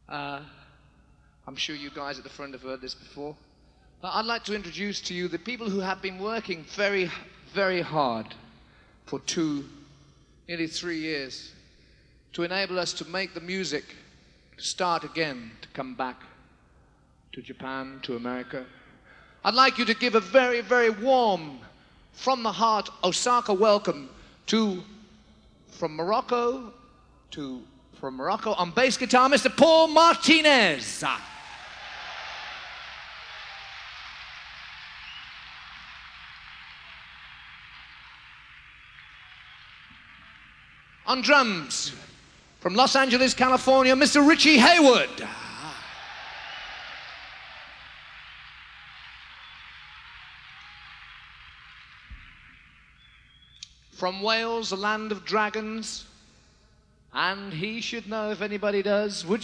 Uh, I'm sure you guys at the front have heard this before. But I'd like to introduce to you the people who have been working very, very hard for nearly 3 years to enable us to make the music start again, to come back to Japan, to America. I'd like you to give a very, very warm, from the heart, Osaka welcome to, from Morocco on bass guitar, Mr. Paul Martinez. On drums, from Los Angeles, California, Mr. Richie Hayward. From Wales, the land of dragons, and he should know if anybody does. Would